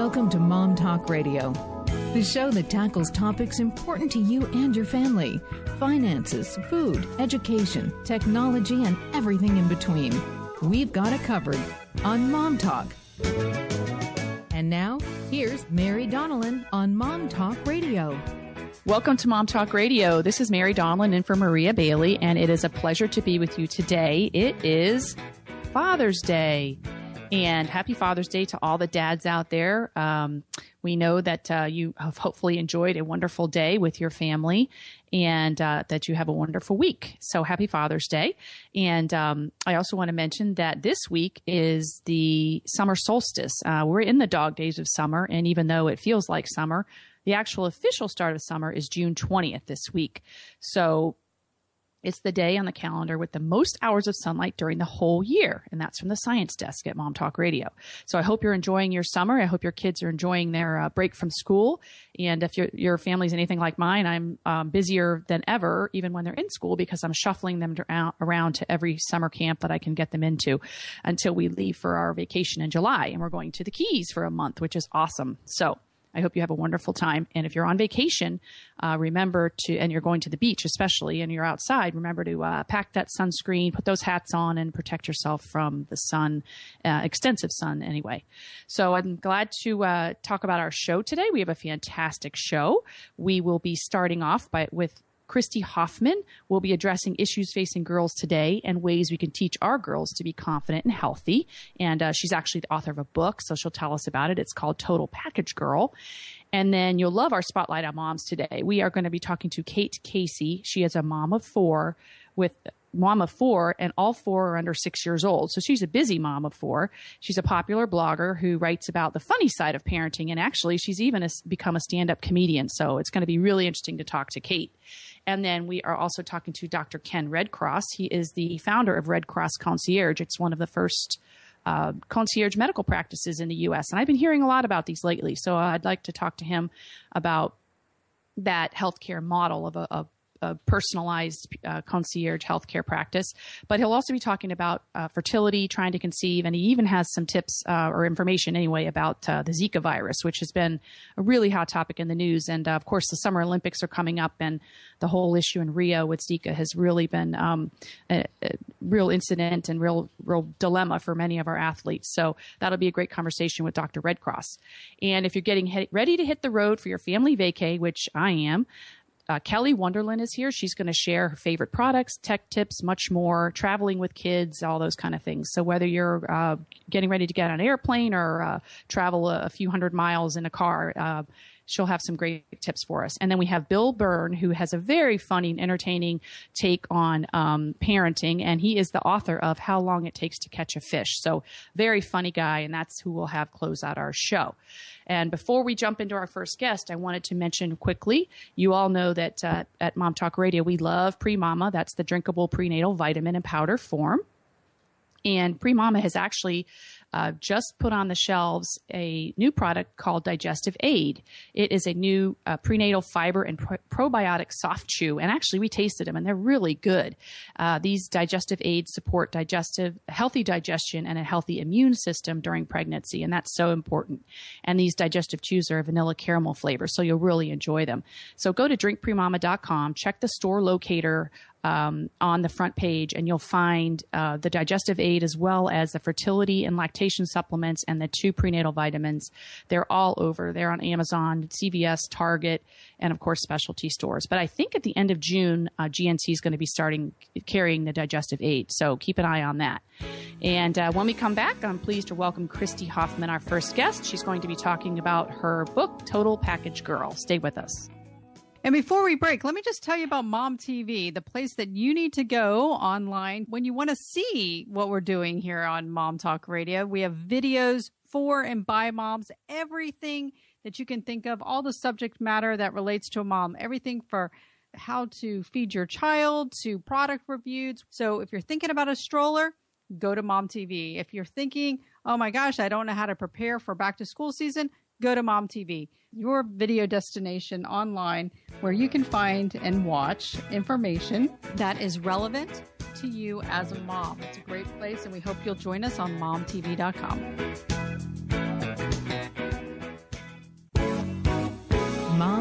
Welcome to Mom Talk Radio, the show that tackles topics important to you and your family. Finances, food, education, technology, and everything in between. We've got it covered on Mom Talk. And now, here's Mary Donnellan on Mom Talk Radio. Welcome to Mom Talk Radio. This is Mary Donnellan in for Maria Bailey, and it is a pleasure to be with you today. It is Father's Day. And happy Father's Day to all the dads out there. We know that you have hopefully enjoyed a wonderful day with your family and that you have a wonderful week. So happy Father's Day. And I also want to mention that this week is the summer solstice. We're in the dog days of summer. And even though it feels like summer, the actual official start of summer is June 20th this week. So it's the day on the calendar with the most hours of sunlight during the whole year. And that's from the Science Desk at Mom Talk Radio. So I hope you're enjoying your summer. I hope your kids are enjoying their break from school. And if your family's anything like mine, I'm busier than ever, even when they're in school, because I'm shuffling them around to every summer camp that I can get them into until we leave for our vacation in July. And we're going to the Keys for a month, which is awesome. So I hope you have a wonderful time. And if you're on vacation, remember to, and you're going to the beach especially, and you're outside, remember to pack that sunscreen, put those hats on, and protect yourself from the sun, extensive sun anyway. So I'm glad to talk about our show today. We have a fantastic show. We will be starting off with Christy Hoffman. Will be addressing issues facing girls today and ways we can teach our girls to be confident and healthy. And she's actually the author of a book, so she'll tell us about it. It's called Total Package Girl. And then you'll love our Spotlight on Moms today. We are going to be talking to Kate Casey. She is a mom of four, and all four are under 6 years old. So she's a busy mom of four. She's a popular blogger who writes about the funny side of parenting. And actually, she's even become a stand-up comedian. So it's going to be really interesting to talk to Kate. And then we are also talking to Dr. Ken Redcross. He is the founder of Red Cross Concierge. It's one of the first concierge medical practices in the U.S. And I've been hearing a lot about these lately. So I'd like to talk to him about that healthcare model of a personalized concierge healthcare practice. But he'll also be talking about fertility, trying to conceive, and he even has some tips or information anyway about the Zika virus, which has been a really hot topic in the news. And of course, the Summer Olympics are coming up, and the whole issue in Rio with Zika has really been a real incident and real dilemma for many of our athletes. So that'll be a great conversation with Dr. Redcross. And if you're getting ready to hit the road for your family vacay, which I am, Kelly Wonderland is here. She's going to share her favorite products, tech tips, much more, traveling with kids, all those kind of things. So whether you're getting ready to get on an airplane or travel a few hundred miles in a car, she'll have some great tips for us. And then we have Bill Byrne, who has a very funny and entertaining take on parenting. And he is the author of How Long It Takes to Catch a Fish. So very funny guy. And that's who we'll have close out our show. And before we jump into our first guest, I wanted to mention quickly, you all know that at Mom Talk Radio, we love Pre-Mama. That's the drinkable prenatal vitamin in powder form. And Pre-Mama has actually just put on the shelves a new product called Digestive Aid. It is a new prenatal fiber and probiotic soft chew. And actually, we tasted them, and they're really good. These Digestive Aids support healthy digestion and a healthy immune system during pregnancy, and that's so important. And these digestive chews are a vanilla caramel flavor, so you'll really enjoy them. So go to drinkpremama.com, check the store locator on the front page, and you'll find the Digestive Aid as well as the fertility and lactation supplements and the 2 prenatal vitamins. They're all over. They're on Amazon, CVS, Target, and of course specialty stores. But I think at the end of June, GNC is going to be carrying the Digestive Aid. So keep an eye on that. And when we come back, I'm pleased to welcome Christy Hoffman, our first guest. She's going to be talking about her book, Total Package Girl. Stay with us. And before we break, let me just tell you about Mom TV, the place that you need to go online when you want to see what we're doing here on Mom Talk Radio. We have videos for and by moms, everything that you can think of, all the subject matter that relates to a mom, everything for how to feed your child to product reviews. So if you're thinking about a stroller, go to Mom TV. If you're thinking, oh my gosh, I don't know how to prepare for back to school season, go to Mom TV, your video destination online where you can find and watch information that is relevant to you as a mom. It's a great place, and we hope you'll join us on momtv.com.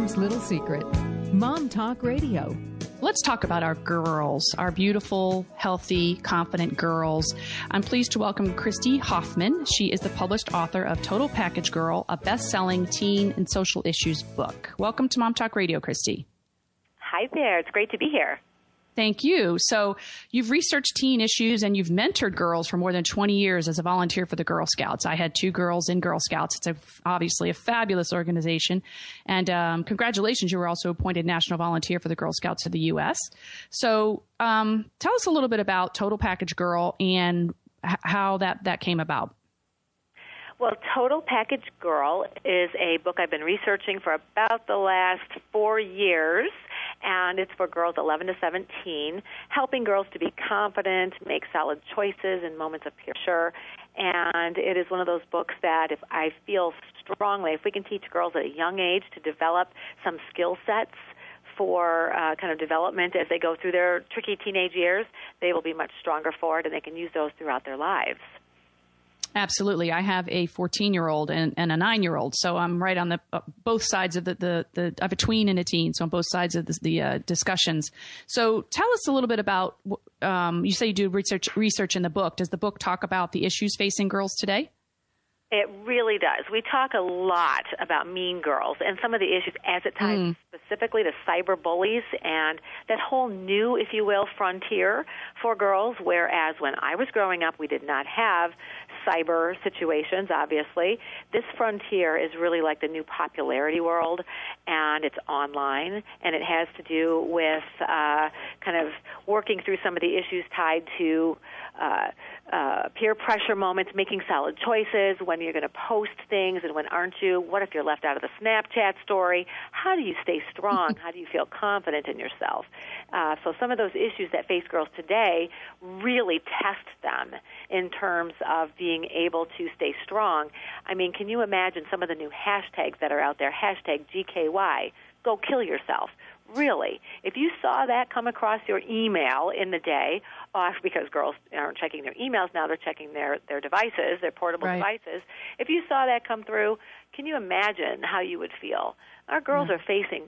mom's little secret. Mom Talk Radio. Let's talk about our girls, our beautiful, healthy, confident girls. I'm pleased to welcome Christy Hoffman. She is the published author of Total Package Girl, a best-selling teen and social issues book. Welcome to Mom Talk Radio, Christy. Hi there. It's great to be here. Thank you. So you've researched teen issues and you've mentored girls for more than 20 years as a volunteer for the Girl Scouts. I had 2 girls in Girl Scouts. It's obviously a fabulous organization. And congratulations, you were also appointed National Volunteer for the Girl Scouts of the U.S. So tell us a little bit about Total Package Girl and how that came about. Well, Total Package Girl is a book I've been researching for about the last 4 years, and it's for girls 11 to 17, helping girls to be confident, make solid choices in moments of pressure. And it is one of those books that if I feel strongly, if we can teach girls at a young age to develop some skill sets for kind of development as they go through their tricky teenage years, they will be much stronger for it, and they can use those throughout their lives. Absolutely. I have a 14-year-old and a 9-year-old, so I'm right on the both sides of the of a tween and a teen, so on both sides of the discussions. So tell us a little bit about, you say you do research in the book. Does the book talk about the issues facing girls today? It really does. We talk a lot about mean girls and some of the issues as it ties specifically to cyber bullies and that whole new, if you will, frontier for girls, whereas when I was growing up, we did not have cyber situations, obviously. This frontier is really like the new popularity world, and it's online, and it has to do with kind of working through some of the issues tied to peer pressure moments, making solid choices, when you're going to post things and when aren't you, what if you're left out of the Snapchat story, how do you stay strong, how do you feel confident in yourself. So some of those issues that face girls today really test them in terms of being able to stay strong. I mean, can you imagine some of the new hashtags that are out there, hashtag GKY, go kill yourself. Really, if you saw that come across your email in the day, because girls aren't checking their emails now, they're checking their devices, their portable devices. If you saw that come through, can you imagine how you would feel? Our girls are facing,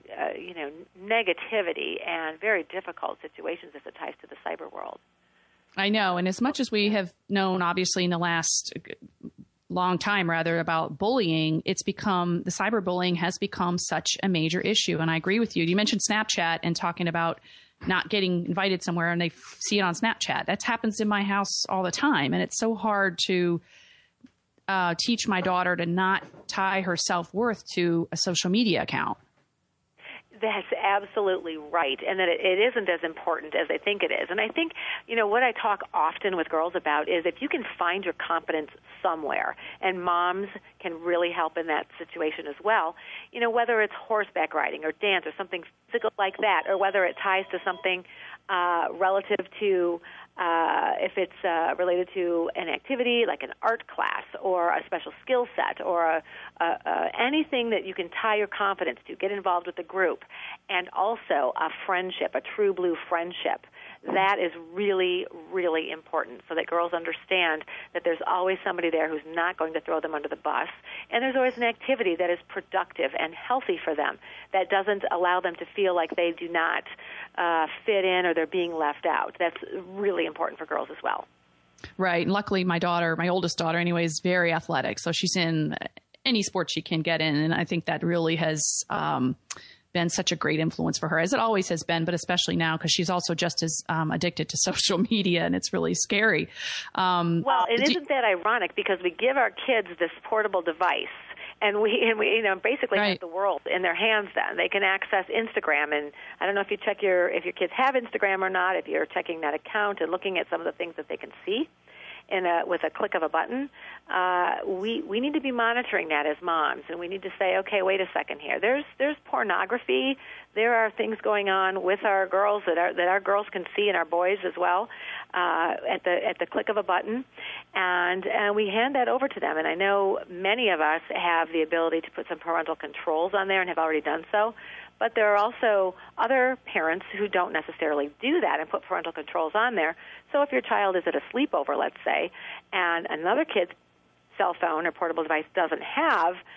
negativity and very difficult situations as it ties to the cyber world. I know, and as much as we have known, obviously, in the last long time, rather, about bullying, the cyberbullying has become such a major issue. And I agree with you. You mentioned Snapchat and talking about not getting invited somewhere and they see it on Snapchat. That happens in my house all the time. And it's so hard to teach my daughter to not tie her self-worth to a social media account. That's absolutely right, and that it isn't as important as they think it is. And I think, what I talk often with girls about is if you can find your confidence somewhere, and moms can really help in that situation as well, whether it's horseback riding or dance or something physical like that, or whether it ties to something relative to if it's related to an activity like an art class or a special skill set or anything that you can tie your confidence to, get involved with a group, and also a friendship, a true blue friendship. That is really, really important so that girls understand that there's always somebody there who's not going to throw them under the bus, and there's always an activity that is productive and healthy for them that doesn't allow them to feel like they do not fit in or they're being left out. That's really important for girls as well. Right. And luckily, my oldest daughter anyway, is very athletic, so she's in any sport she can get in, and I think that really has been such a great influence for her, as it always has been, but especially now because she's also just as addicted to social media, and it's really scary. Well, isn't that ironic? Because we give our kids this portable device, and we basically have the world in their hands. Then they can access Instagram, and I don't know if you check if your kids have Instagram or not. If you're checking that account and looking at some of the things that they can see with a click of a button, we need to be monitoring that as moms, and we need to say, okay, wait a second here. There's pornography. There are things going on with our girls that our girls can see, and our boys as well, at the click of a button, and we hand that over to them. And I know many of us have the ability to put some parental controls on there and have already done so. But there are also other parents who don't necessarily do that and put parental controls on there. So if your child is at a sleepover, let's say, and another kid's cell phone or portable device doesn't have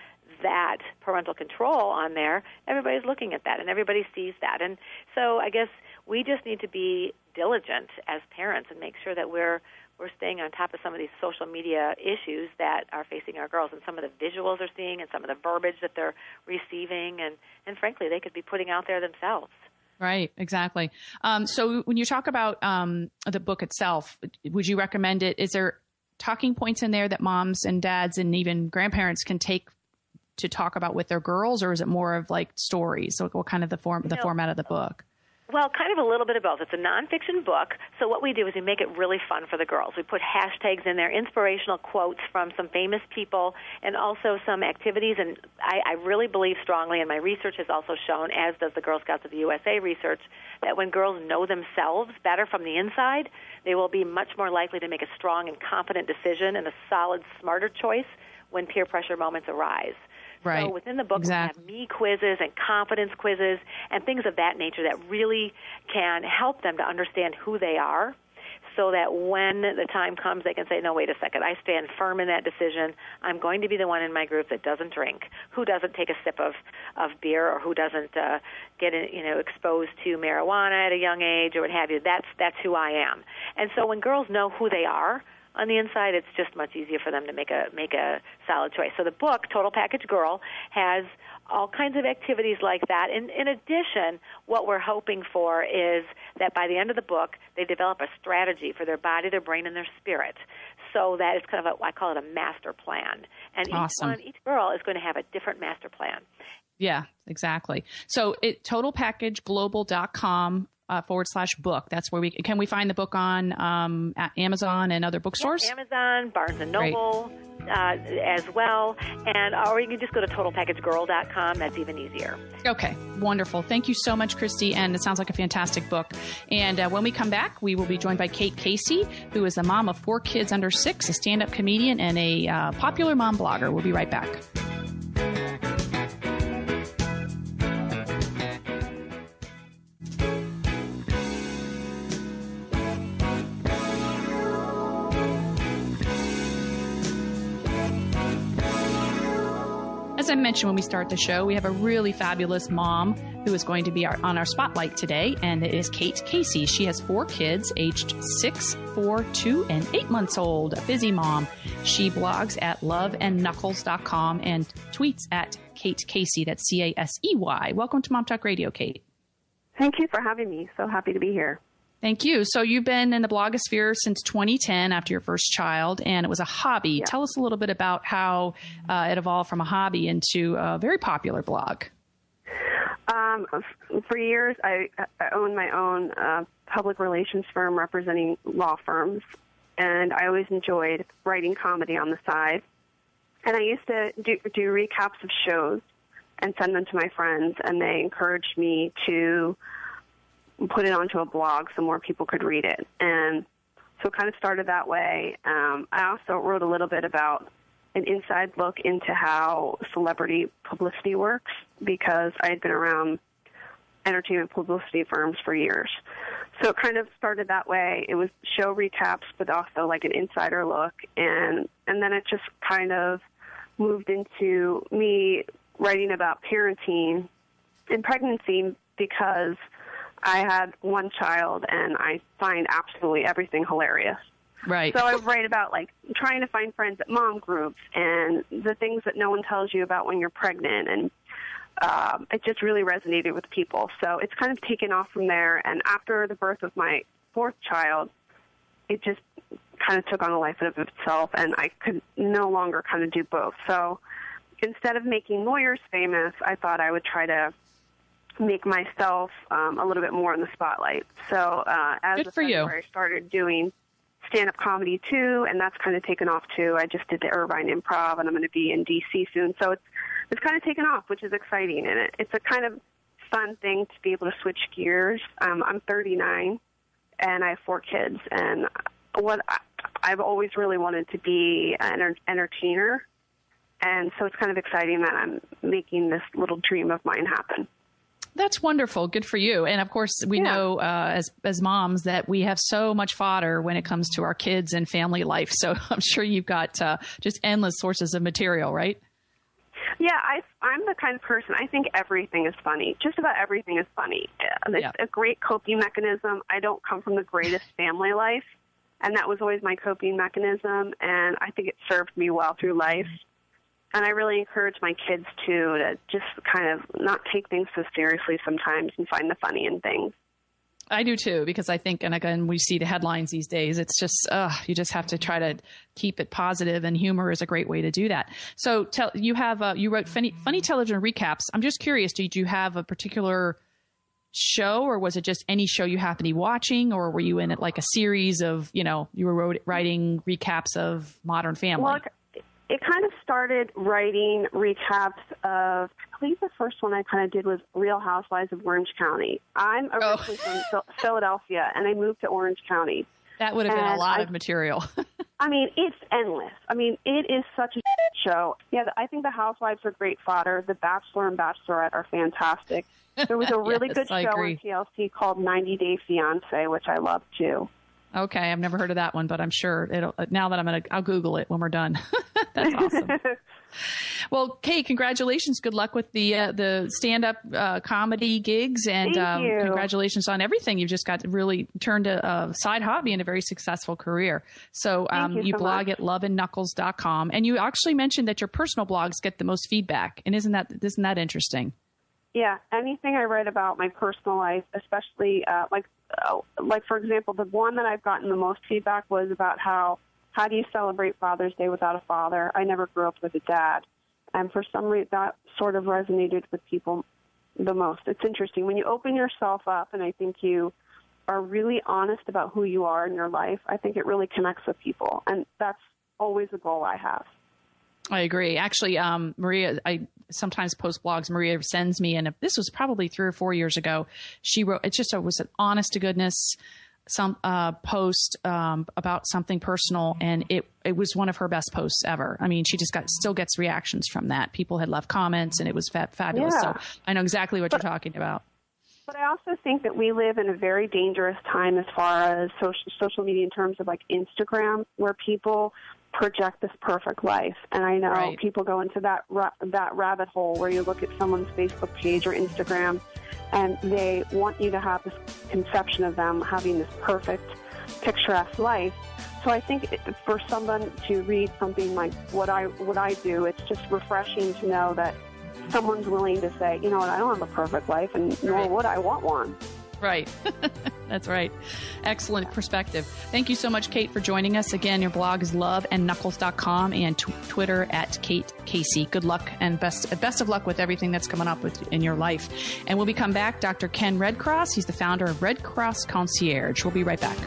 that parental control on there, everybody's looking at that and everybody sees that. And so I guess we just need to be diligent as parents and make sure that we're staying on top of some of these social media issues that are facing our girls and some of the visuals they're seeing and some of the verbiage that they're receiving and frankly, they could be putting out there themselves. Right, exactly. So when you talk about the book itself, would you recommend it? Is there talking points in there that moms and dads and even grandparents can take to talk about with their girls, or is it more of like stories? So what kind of the format of the book? Well, kind of a little bit of both. It's a nonfiction book, so what we do is we make it really fun for the girls. We put hashtags in there, inspirational quotes from some famous people, and also some activities. And I really believe strongly, and my research has also shown, as does the Girl Scouts of the USA research, that when girls know themselves better from the inside, they will be much more likely to make a strong and confident decision and a solid, smarter choice when peer pressure moments arise. Right. So within the book, we have me quizzes and confidence quizzes and things of that nature that really can help them to understand who they are so that when the time comes, they can say, no, wait a second, I stand firm in that decision. I'm going to be the one in my group that doesn't drink, who doesn't take a sip of beer, or who doesn't get exposed to marijuana at a young age or what have you. That's who I am. And so when girls know who they are on the inside, it's just much easier for them to make a solid choice. So the book, Total Package Girl, has all kinds of activities like that. In addition, what we're hoping for is that by the end of the book, they develop a strategy for their body, their brain, and their spirit, so that it's kind of I call it a master plan. And awesome. each girl is going to have a different master plan. Yeah, exactly. So totalpackageglobal.com /book. That's where can we find the book on at Amazon and other bookstores? Yeah, Amazon, Barnes and Noble as well, or you can just go to totalpackagegirl.com. That's even easier. Okay, wonderful. Thank you so much, Christy, and it sounds like a fantastic book. And when we come back, we will be joined by Kate Casey, who is a mom of 4 kids under 6, a stand-up comedian, and a popular mom blogger. We'll be right back. As I mentioned when we start the show, we have a really fabulous mom who is going to be on our spotlight today, and it is Kate Casey. She has 4 kids, aged 6, 4, 2, and 8 months old. A busy mom. She blogs at loveandknuckles.com and tweets at Kate Casey. That's Casey. Welcome to Mom Talk Radio, Kate. Thank you for having me. So happy to be here. Thank you. So you've been in the blogosphere since 2010 after your first child, and it was a hobby. Yeah. Tell us a little bit about how it evolved from a hobby into a very popular blog. For years, I owned my own public relations firm representing law firms, and I always enjoyed writing comedy on the side. And I used to do recaps of shows and send them to my friends, and they encouraged me to put it onto a blog so more people could read it. And so it kind of started that way. I also wrote a little bit about an inside look into how celebrity publicity works, because I had been around entertainment publicity firms for years. So it kind of started that way. It was show recaps, but also like an insider look. And then it just kind of moved into me writing about parenting and pregnancy, because I had one child, and I find absolutely everything hilarious. Right. So I write about, like, trying to find friends at mom groups and the things that no one tells you about when you're pregnant. And it just really resonated with people. So it's kind of taken off from there. And after the birth of my 4th child, it just kind of took on a life of itself, and I could no longer kind of do both. So instead of making lawyers famous, I thought I would try to make myself a little bit more in the spotlight. So as of February, I started doing stand-up comedy too, and that's kind of taken off too. I just did the Irvine Improv, and I'm going to be in D.C. soon. So it's kind of taken off, which is exciting, and it's a kind of fun thing to be able to switch gears. I'm 39, and I have 4 kids, and I've always really wanted to be an entertainer, and so it's kind of exciting that I'm making this little dream of mine happen. That's wonderful. Good for you. And of course, we know as moms that we have so much fodder when it comes to our kids and family life. So I'm sure you've got just endless sources of material, right? Yeah, I'm the kind of person, I think everything is funny. Just about everything is funny. It's a great coping mechanism. I don't come from the greatest family life, and that was always my coping mechanism, and I think it served me well through life. And I really encourage my kids, too, to just kind of not take things so seriously sometimes and find the funny in things. I do too, because I think, and again, we see the headlines these days. It's just, you just have to try to keep it positive, and humor is a great way to do that. So you wrote funny television recaps. I'm just curious, did you have a particular show, or was it just any show you happened to be watching, or were you in it like a series of, you were writing recaps of Modern Family? Well, it kind of started writing recaps of, I believe the first one I kind of did was Real Housewives of Orange County. I'm originally from Philadelphia, and I moved to Orange County. That would have been a lot of material. I mean, it's endless. I mean, it is such a show. Yeah, I think the Housewives are great fodder. The Bachelor and Bachelorette are fantastic. There was a really good show on TLC called 90 Day Fiancé, which I love too. Okay, I've never heard of that one, but I'm sure now that I'll Google it when we're done. That's awesome. Well, Kate, congratulations. Good luck with the stand-up comedy gigs, and congratulations on everything. You've just got really turned a side hobby into a very successful career. So you blog at loveandknuckles.com, and you actually mentioned that your personal blogs get the most feedback, and isn't that interesting? Yeah, anything I write about my personal life, especially like for example, the one that I've gotten the most feedback was about how do you celebrate Father's Day without a father? I never grew up with a dad, and for some reason that sort of resonated with people the most. It's interesting when you open yourself up, and I think you are really honest about who you are in your life. I think it really connects with people, and that's always a goal I have. I agree. Actually, Maria, I sometimes post blogs. Maria sends me, and this was probably 3 or 4 years ago. She wrote, it was an honest to goodness post about something personal, and it was one of her best posts ever. I mean, she just still gets reactions from that. People had left comments, and it was fabulous. Yeah. So I know exactly what you're talking about. But I also think that we live in a very dangerous time as far as social media in terms of like Instagram, where people project this perfect life. And I know people go into that rabbit hole where you look at someone's Facebook page or Instagram, and they want you to have this conception of them having this perfect, picturesque life. So I think for someone to read something like what I do, it's just refreshing to know that someone's willing to say, you know what, I don't have a perfect life, and nor would I want one. Right. That's right. Excellent perspective. Thank you so much, Kate, for joining us. Again, your blog is loveandknuckles.com, and Twitter at Kate Casey. Good luck, and best of luck with everything that's coming up in your life. And when we come back, Dr. Ken Redcross, he's the founder of Red Cross Concierge. We'll be right back.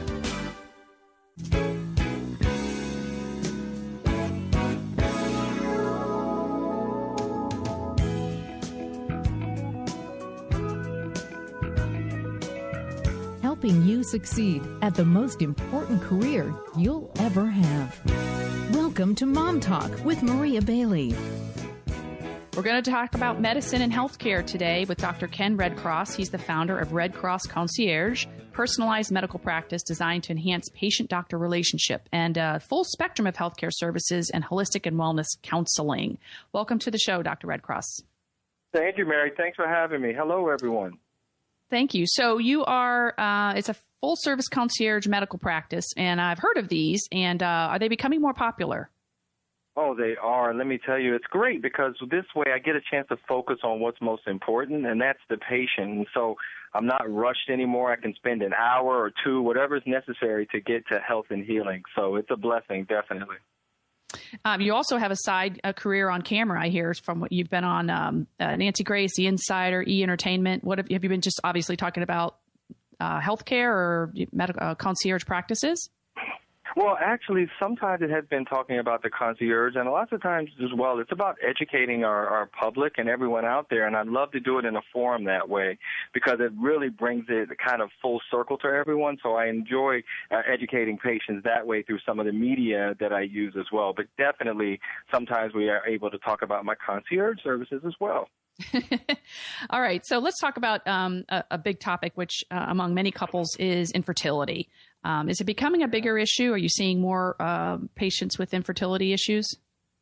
Helping you succeed at the most important career you'll ever have. Welcome to Mom Talk with Maria Bailey. We're going to talk about medicine and healthcare today with Dr. Ken Redcross. He's the founder of Red Cross Concierge, personalized medical practice designed to enhance patient-doctor relationship and a full spectrum of healthcare services and holistic and wellness counseling. Welcome to the show, Dr. Redcross. Thank you, Mary. Thanks for having me. Hello, everyone. Thank you. So you are, it's a full-service concierge medical practice, and I've heard of these, and are they becoming more popular? Oh, they are. Let me tell you, it's great because this way I get a chance to focus on what's most important, and that's the patient. And so I'm not rushed anymore. I can spend an hour or two, whatever's necessary to get to health and healing. So it's a blessing, definitely. You also have a career on camera, I hear, from what you've been on Nancy Grace, The Insider, E! Entertainment. What have you been just obviously talking about healthcare or medical concierge practices? Well, actually, sometimes it has been talking about the concierge, and lots of times as well, it's about educating our public and everyone out there, and I'd love to do it in a forum that way because it really brings it kind of full circle to everyone, so I enjoy educating patients that way through some of the media that I use as well. But definitely, sometimes we are able to talk about my concierge services as well. All right. So let's talk about a big topic, which among many couples is infertility. Is it becoming a bigger issue? Are you seeing more patients with infertility issues?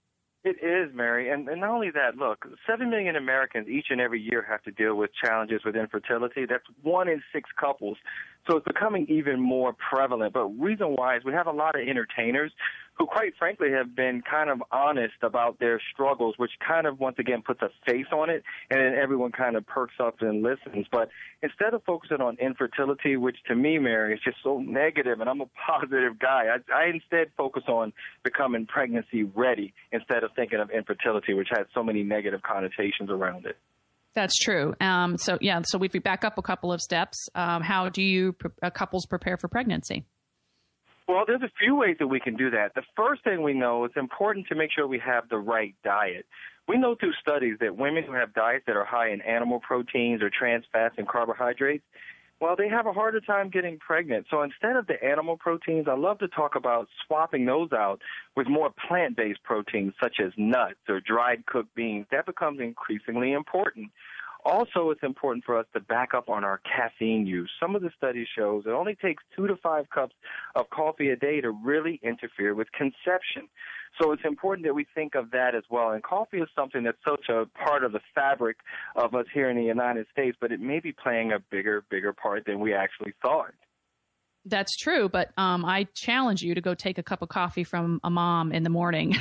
It is, Mary. And not only that, look, 7 million Americans each and every year have to deal with challenges with infertility. That's 1 in 6 couples. So it's becoming even more prevalent. But reason why is we have a lot of entertainers who, quite frankly, have been kind of honest about their struggles, which kind of, once again, puts a face on it, and then everyone kind of perks up and listens. But instead of focusing on infertility, which to me, Mary, is just so negative, and I'm a positive guy, I instead focus on becoming pregnancy ready instead of thinking of infertility, which has so many negative connotations around it. That's true. So if we back up a couple of steps, how do couples prepare for pregnancy? Well, there's a few ways that we can do that. The first thing we know, it's important to make sure we have the right diet. We know through studies that women who have diets that are high in animal proteins or trans fats and carbohydrates, well, they have a harder time getting pregnant. So instead of the animal proteins, I love to talk about swapping those out with more plant-based proteins such as nuts or dried cooked beans. That becomes increasingly important. Also, it's important for us to back up on our caffeine use. Some of the studies show it only takes 2 to 5 cups of coffee a day to really interfere with conception. So it's important that we think of that as well. And coffee is something that's such a part of the fabric of us here in the United States, but it may be playing a bigger part than we actually thought. That's true, but I challenge you to go take a cup of coffee from a mom in the morning.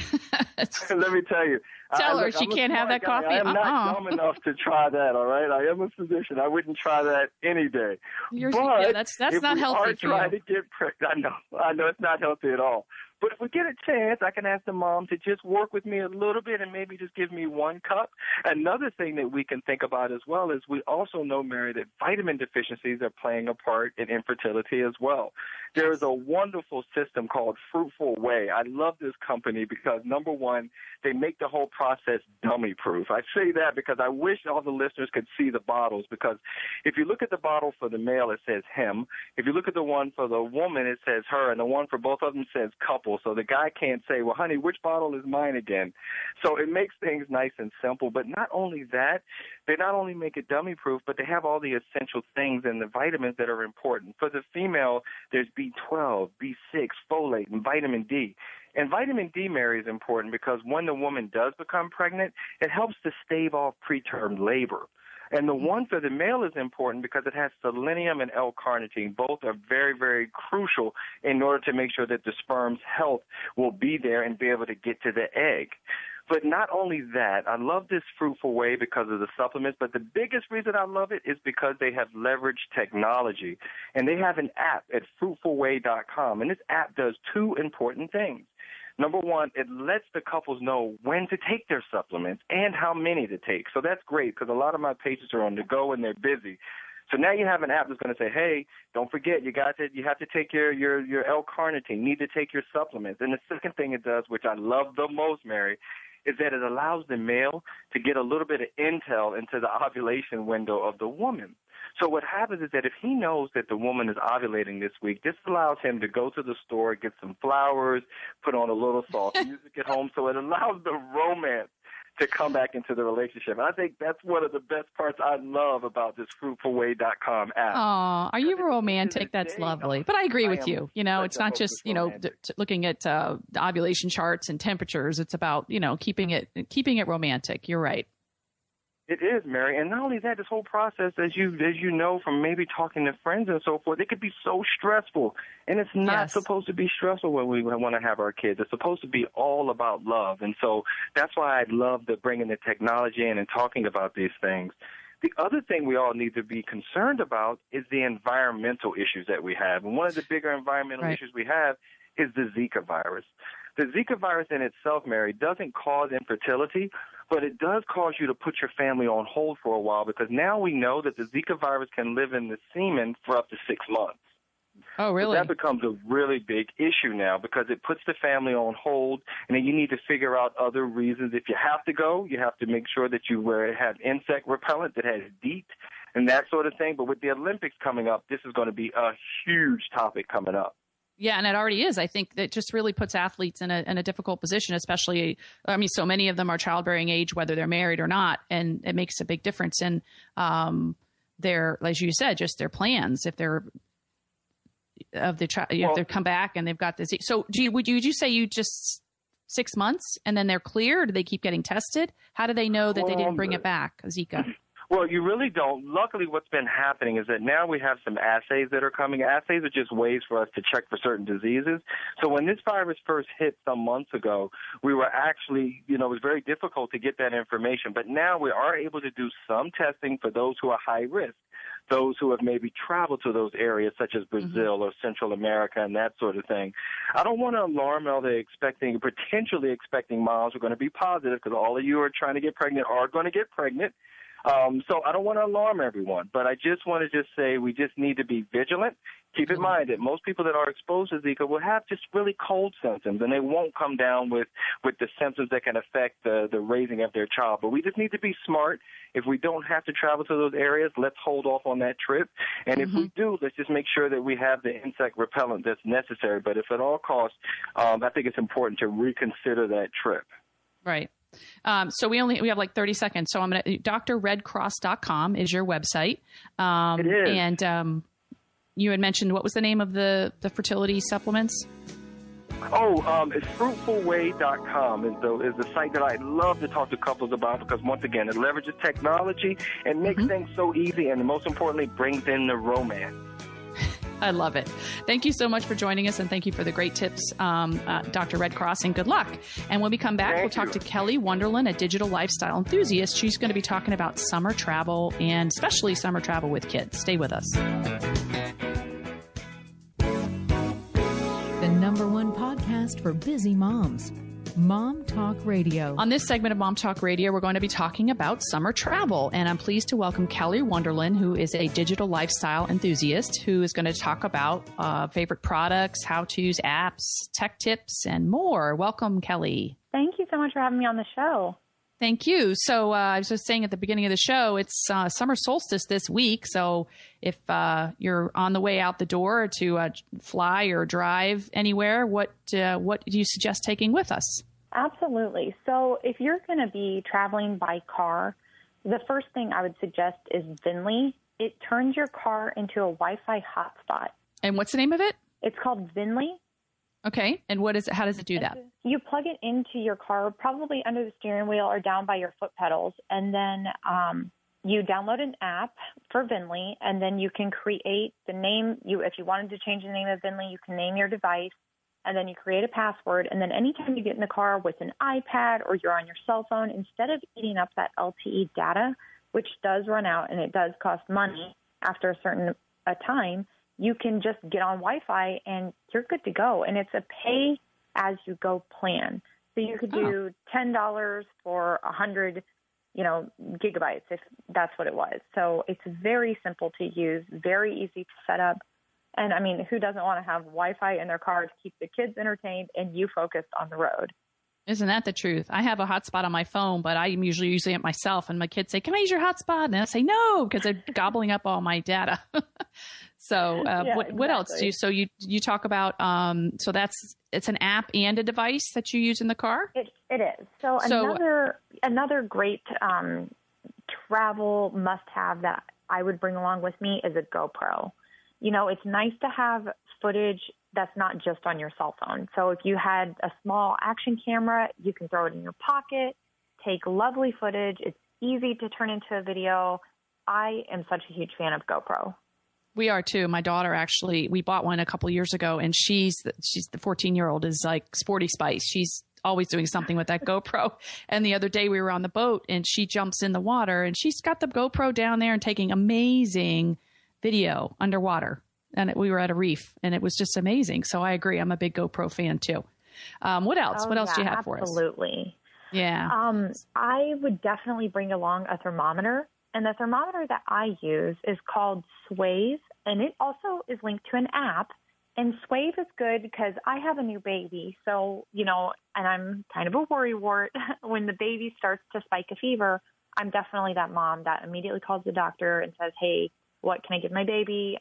Let me tell you. Tell her she can't have that coffee. I am not dumb enough to try that, all right? I am a physician. I wouldn't try that any day. That's not healthy for you. Trying to get pregnant, I know it's not healthy at all. But if we get a chance, I can ask the mom to just work with me a little bit and maybe just give me 1 cup. Another thing that we can think about as well is we also know, Mary, that vitamin deficiencies are playing a part in infertility as well. There is a wonderful system called Fruitful Whey. I love this company because, number one, they make the whole process dummy-proof. I say that because I wish all the listeners could see the bottles, because if you look at the bottle for the male, it says him. If you look at the one for the woman, it says her, and the one for both of them says couple. So the guy can't say, well, honey, which bottle is mine again? So it makes things nice and simple. But not only that, they not only make it dummy-proof, but they have all the essential things and the vitamins that are important. For the female, there's B12, B6, folate, and vitamin D. And vitamin D, Mary, is important because when the woman does become pregnant, it helps to stave off preterm labor. And the one for the male is important because it has selenium and L-carnitine. Both are very, very crucial in order to make sure that the sperm's health will be there and be able to get to the egg. But not only that, I love this Fruitful Whey because of the supplements, but the biggest reason I love it is because they have leveraged technology. And they have an app at fruitfulwhey.com, and this app does 2 important things. Number one, it lets the couples know when to take their supplements and how many to take. So that's great because a lot of my patients are on the go and they're busy. So now you have an app that's going to say, hey, don't forget, you have to take your L-carnitine, you need to take your supplements. And the second thing it does, which I love the most, Mary, is that it allows the male to get a little bit of intel into the ovulation window of the woman. So what happens is that if he knows that the woman is ovulating this week, this allows him to go to the store, get some flowers, put on a little soft music at home. So it allows the romance to come back into the relationship. And I think that's one of the best parts I love about this fruitfulwhey.com app. Oh, are you romantic? That's lovely. But I agree with you. You know, it's not just, looking at the ovulation charts and temperatures. It's about, keeping it romantic. You're right. It is, Mary. And not only that, this whole process, as you know from maybe talking to friends and so forth, it could be so stressful. And it's not supposed to be stressful when we want to have our kids. It's supposed to be all about love. And so that's why I love bringing the technology in and talking about these things. The other thing we all need to be concerned about is the environmental issues that we have. And one of the bigger environmental issues we have is the Zika virus. The Zika virus in itself, Mary, doesn't cause infertility, but it does cause you to put your family on hold for a while because now we know that the Zika virus can live in the semen for up to 6 months. Oh, really? So that becomes a really big issue now because it puts the family on hold, and then you need to figure out other reasons. If you have to go, you have to make sure that you have insect repellent that has DEET and that sort of thing. But with the Olympics coming up, this is going to be a huge topic coming up. Yeah, and it already is. I think that just really puts athletes in a difficult position, especially, so many of them are childbearing age, whether they're married or not, and it makes a big difference in their, as you said, just their plans if they're if they come back and they've got this. So would you say you just 6 months and then they're clear? Or do they keep getting tested? How do they know that they didn't bring it back, Zika? Well, you really don't. Luckily, what's been happening is that now we have some assays that are coming. Assays are just ways for us to check for certain diseases. So when this virus first hit some months ago, we were actually, it was very difficult to get that information. But now we are able to do some testing for those who are high risk, those who have maybe traveled to those areas such as Brazil or Central America and that sort of thing. I don't want to alarm all the potentially expecting moms who are going to be positive, because all of you who are trying to get pregnant are going to get pregnant. So I don't want to alarm everyone, but I just want to say we just need to be vigilant. Keep in mind that most people that are exposed to Zika will have just really cold symptoms, and they won't come down with the symptoms that can affect the raising of their child. But we just need to be smart. If we don't have to travel to those areas, let's hold off on that trip. And if we do, let's just make sure that we have the insect repellent that's necessary. But if at all costs, I think it's important to reconsider that trip. Right. So we have like 30 seconds. So I'm going to, drredcross.com is your website. It is. And you had mentioned, what was the name of the fertility supplements? It's fruitfulway.com is the site that I love to talk to couples about, because once again, it leverages technology and makes things so easy, and most importantly, brings in the romance. I love it. Thank you so much for joining us, and thank you for the great tips, Dr. Red Cross, and good luck. And when we come back, we'll talk to Kelly Wonderland, a digital lifestyle enthusiast. She's going to be talking about summer travel, and especially summer travel with kids. Stay with us. The #1 podcast for busy moms. Mom Talk Radio. On this segment of Mom Talk Radio, we're going to be talking about summer travel, and I'm pleased to welcome Kelly Wonderland, who is a digital lifestyle enthusiast, who is going to talk about favorite products, how-tos, apps, tech tips, and more. Welcome, Kelly. Thank you so much for having me on the show. Thank you. So I was just saying at the beginning of the show, it's summer solstice this week. So if you're on the way out the door to fly or drive anywhere, what do you suggest taking with us? Absolutely. So if you're going to be traveling by car, the first thing I would suggest is Vinly. It turns your car into a Wi-Fi hotspot. And what's the name of it? It's called Vinly. Okay. And what is it? How does it do that? You plug it into your car, probably under the steering wheel or down by your foot pedals. And then you download an app for Vinly, and then you can create the name. If you wanted to change the name of Vinly, you can name your device, and then you create a password. And then anytime you get in the car with an iPad or you're on your cell phone, instead of eating up that LTE data, which does run out and it does cost money after a certain time, you can just get on Wi-Fi and you're good to go. And it's a pay-as-you-go plan. So you could do $10 for 100, gigabytes, if that's what it was. So it's very simple to use, very easy to set up. And, I mean, who doesn't want to have Wi-Fi in their car to keep the kids entertained and you focused on the road? Isn't that the truth? I have a hotspot on my phone, but I'm usually using it myself. And my kids say, "Can I use your hotspot?" And I say, "No," because they're gobbling up all my data. So what else do you? So you talk about so it's an app and a device that you use in the car. It is. So another great travel must-have that I would bring along with me is a GoPro. It's nice to have footage that's not just on your cell phone. So if you had a small action camera, you can throw it in your pocket, take lovely footage. It's easy to turn into a video. I am such a huge fan of GoPro. We are too. My daughter we bought one a couple of years ago, and she's the 14-year-old is like sporty spice. She's always doing something with that GoPro. And the other day we were on the boat and she jumps in the water and she's got the GoPro down there and taking amazing video underwater. And we were at a reef, and it was just amazing. So I agree. I'm a big GoPro fan, too. What else? What else do you have for us? Absolutely. Yeah. I would definitely bring along a thermometer. And the thermometer that I use is called Swave, and it also is linked to an app. And Swave is good because I have a new baby. So, and I'm kind of a worrywart. When the baby starts to spike a fever, I'm definitely that mom that immediately calls the doctor and says, "Hey, what can I give my baby?"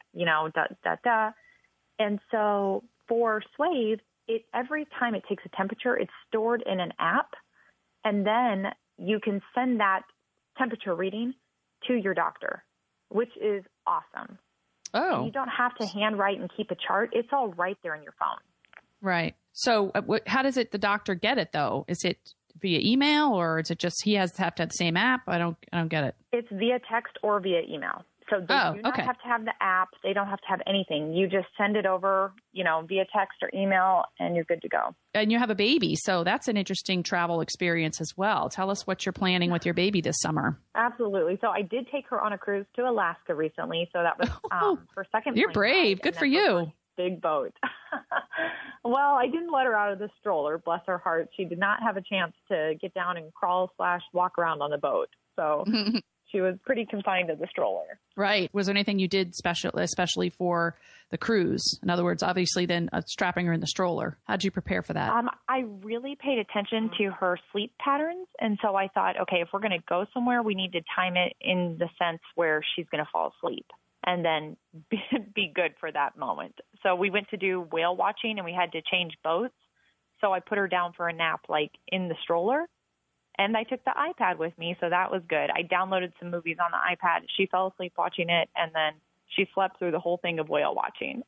And so for Swave, every time it takes a temperature, it's stored in an app. And then you can send that temperature reading to your doctor, which is awesome. Oh. And you don't have to handwrite and keep a chart. It's all right there in your phone. Right. So how does the doctor get it, though? Is it via email, or is it just he has to have the same app? I don't get it. It's via text or via email. So they do not have to have the app. They don't have to have anything. You just send it over, via text or email, and you're good to go. And you have a baby, so that's an interesting travel experience as well. Tell us what you're planning with your baby this summer. Absolutely. So I did take her on a cruise to Alaska recently. So that was her second. You're brave. Good for you. Big boat. Well, I didn't let her out of the stroller. Bless her heart. She did not have a chance to get down and crawl/walk around on the boat. So she was pretty confined to the stroller. Right. Was there anything you did especially for the cruise? In other words, obviously then strapping her in the stroller. How'd you prepare for that? I really paid attention to her sleep patterns. And so I thought, okay, if we're going to go somewhere, we need to time it in the sense where she's going to fall asleep and then be good for that moment. So we went to do whale watching, and we had to change boats. So I put her down for a nap, in the stroller. And I took the iPad with me, so that was good. I downloaded some movies on the iPad. She fell asleep watching it, and then she slept through the whole thing of whale watching.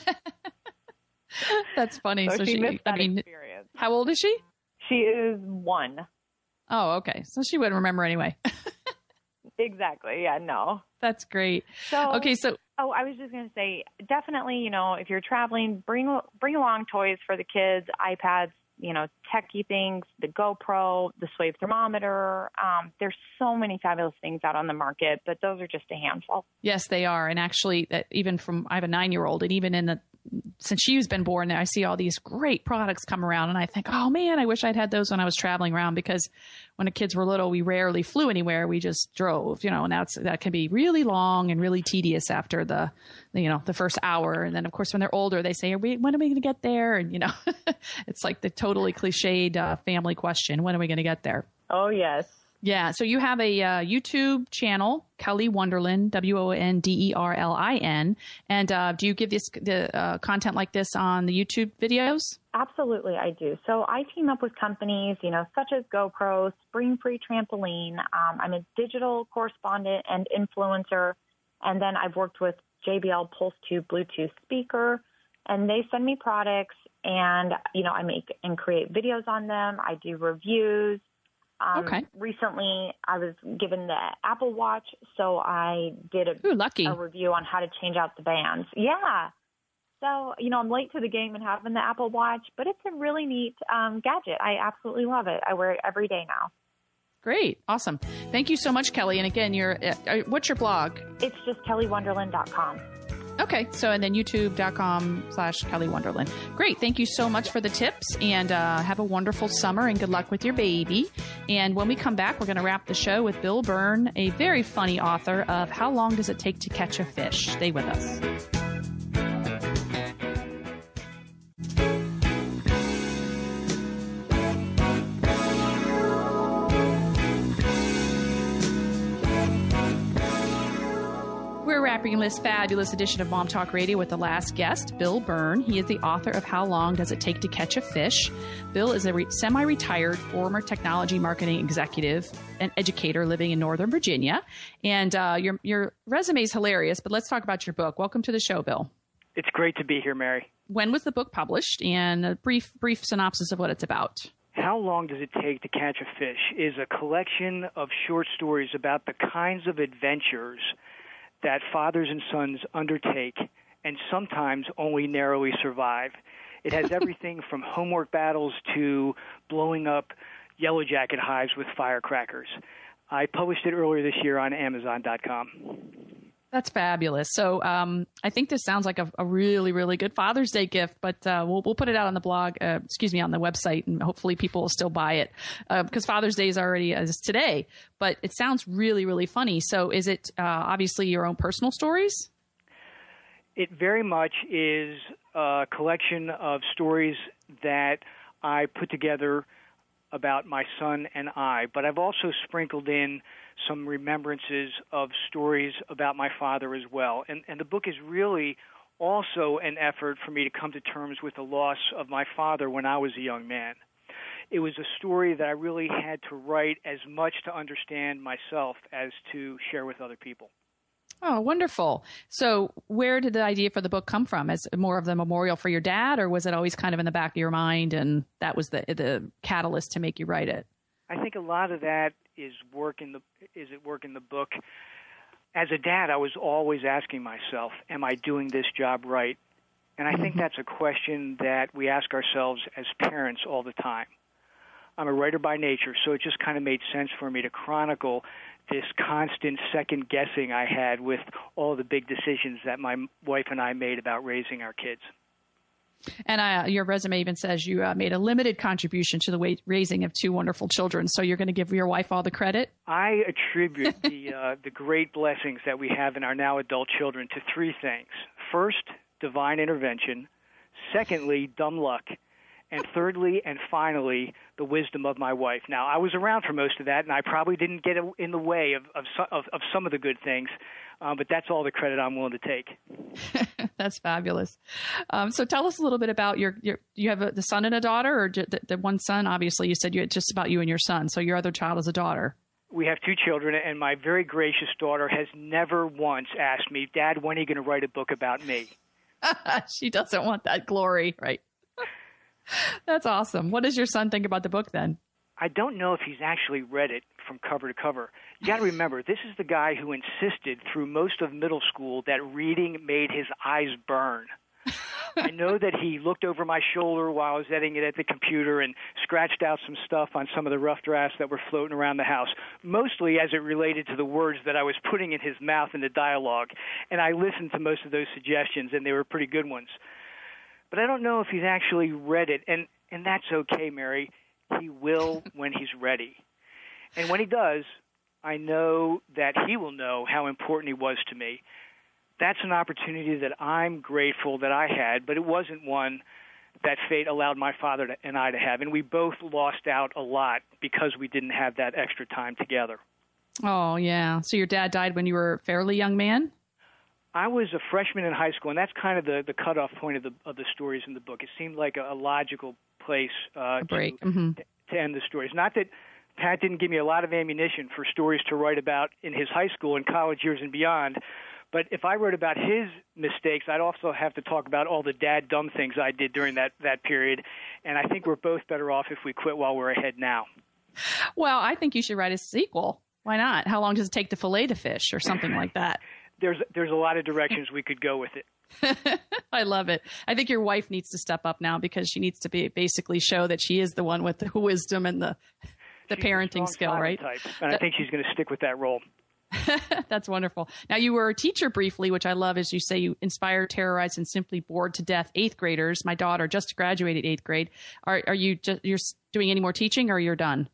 That's funny. So she missed that experience. How old is she? She is 1. Oh, okay. So she wouldn't remember anyway. Exactly. Yeah, no. That's great. So, okay, so... Oh, I was just going to say, definitely, if you're traveling, bring along toys for the kids, iPads, techie things, the GoPro, the Swave thermometer. There's so many fabulous things out on the market, but those are just a handful. Yes, they are. And actually, I have a 9-year-old, and even since she's been born, I see all these great products come around, and I think, oh man, I wish I'd had those when I was traveling around, because when the kids were little, we rarely flew anywhere. We just drove, and that can be really long and really tedious after the first hour. And then of course, when they're older, they say, when are we going to get there? And it's like the totally cliched family question. When are we going to get there? Oh, yes. Yeah. So you have a YouTube channel, Kelly Wonderlin, WONDERLIN. And do you give the content like this on the YouTube videos? Absolutely, I do. So I team up with companies, such as GoPro, Spring Free Trampoline. I'm a digital correspondent and influencer. And then I've worked with JBL Pulse 2 Bluetooth speaker. And they send me products, and, I make and create videos on them. I do reviews. Recently, I was given the Apple Watch, so I did a review on how to change out the bands. Yeah. So, I'm late to the game and having the Apple Watch, but it's a really neat gadget. I absolutely love it. I wear it every day now. Great. Awesome. Thank you so much, Kelly. And again, what's your blog? It's just kellywonderland.com. Okay. So, and then youtube.com/Kelly Wonderlin. Great. Thank you so much for the tips, and have a wonderful summer, and good luck with your baby. And when we come back, we're going to wrap the show with Bill Byrne, a very funny author of How Long Does It Take to Catch a Fish? Stay with us. We're wrapping this fabulous edition of Mom Talk Radio with the last guest, Bill Byrne. He is the author of How Long Does It Take to Catch a Fish? Bill is a semi-retired former technology marketing executive and educator living in Northern Virginia. And your resume is hilarious, but let's talk about your book. Welcome to the show, Bill. It's great to be here, Mary. When was the book published? And a brief synopsis of what it's about. How Long Does It Take to Catch a Fish is a collection of short stories about the kinds of adventures that fathers and sons undertake and sometimes only narrowly survive. It has everything from homework battles to blowing up Yellow Jacket hives with firecrackers. I published it earlier this year on Amazon.com. That's fabulous. So I think this sounds like a really, really good Father's Day gift, but we'll put it out on the blog, on the website, and hopefully people will still buy it because Father's Day is already today. But it sounds really, really funny. So is it obviously your own personal stories? It very much is a collection of stories that I put together about my son and I, but I've also sprinkled in some remembrances of stories about my father as well. And the book is really also an effort for me to come to terms with the loss of my father when I was a young man. It was a story that I really had to write as much to understand myself as to share with other people. Oh, wonderful. So where did the idea for the book come from? As more of the memorial for your dad, or was it always kind of in the back of your mind and that was the catalyst to make you write it? I think a lot of that is work in the book. As a dad, I was always asking myself, am I doing this job right? And I think that's a question that we ask ourselves as parents all the time. I'm a writer by nature, so it just kind of made sense for me to chronicle this constant second guessing I had with all the big decisions that my wife and I made about raising our kids. And your resume even says you made a limited contribution to the raising of 2 wonderful children. So you're going to give your wife all the credit? I attribute the great blessings that we have in our now adult children to 3 things. First, divine intervention. Secondly, dumb luck. And thirdly and finally, the wisdom of my wife. Now, I was around for most of that, and I probably didn't get in the way of some of the good things, but that's all the credit I'm willing to take. That's fabulous. So tell us a little bit about you have the son and a daughter, or the one son? Obviously, you said it's just about you and your son, so your other child is a daughter. We have 2 children, and my very gracious daughter has never once asked me, Dad, when are you going to write a book about me? She doesn't want that glory, right? That's awesome. What does your son think about the book then? I don't know if he's actually read it from cover to cover. You got to remember, this is the guy who insisted through most of middle school that reading made his eyes burn. I know that he looked over my shoulder while I was editing it at the computer and scratched out some stuff on some of the rough drafts that were floating around the house, mostly as it related to the words that I was putting in his mouth in the dialogue. And I listened to most of those suggestions, and they were pretty good ones. But I don't know if he's actually read it, and that's okay, Mary. He will when he's ready. And when he does, I know that he will know how important he was to me. That's an opportunity that I'm grateful that I had, but it wasn't one that fate allowed my father and I to have. And we both lost out a lot because we didn't have that extra time together. Oh, yeah. So your dad died when you were a fairly young man? I was a freshman in high school, and that's kind of the cutoff point of the stories in the book. It seemed like a logical place to end the stories. Not that Pat didn't give me a lot of ammunition for stories to write about in his high school and college years and beyond, but if I wrote about his mistakes, I'd also have to talk about all the dad dumb things I did during that period, and I think we're both better off if we quit while we're ahead now. Well, I think you should write a sequel. Why not? How long does it take to fillet the fish or something like that? There's a lot of directions we could go with it. I love it. I think your wife needs to step up now because she needs to basically show that she is the one with the wisdom and the parenting skill, right? Type, and I think she's going to stick with that role. That's wonderful. Now, you were a teacher briefly, which I love, as you say, you inspired, terrorized, and simply bored to death 8th graders. My daughter just graduated 8th grade. Are you you're doing any more teaching, or you're done?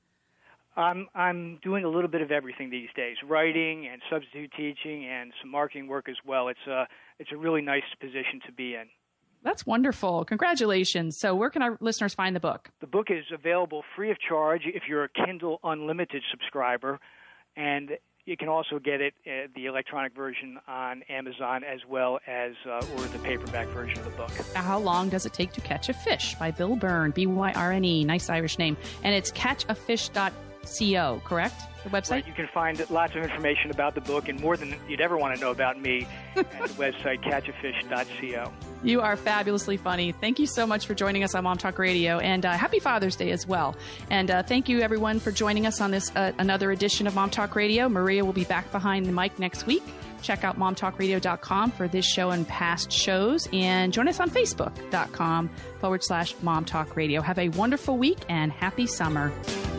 I'm doing a little bit of everything these days, writing and substitute teaching and some marketing work as well. It's a really nice position to be in. That's wonderful. Congratulations. So where can our listeners find the book? The book is available free of charge if you're a Kindle Unlimited subscriber, and you can also get it, the electronic version, on Amazon as well as or the paperback version of the book. How Long Does It Take to Catch a Fish by Bill Byrne, B-Y-R-N-E, nice Irish name. And it's catchafish.co, correct? The website? Right. You can find lots of information about the book and more than you'd ever want to know about me at the website catchafish.co. You are fabulously funny. Thank you so much for joining us on Mom Talk Radio, and happy Father's Day as well. And thank you, everyone, for joining us on this another edition of Mom Talk Radio. Maria will be back behind the mic next week. Check out momtalkradio.com for this show and past shows, and join us on facebook.com/Mom Talk Radio. Have a wonderful week and happy summer.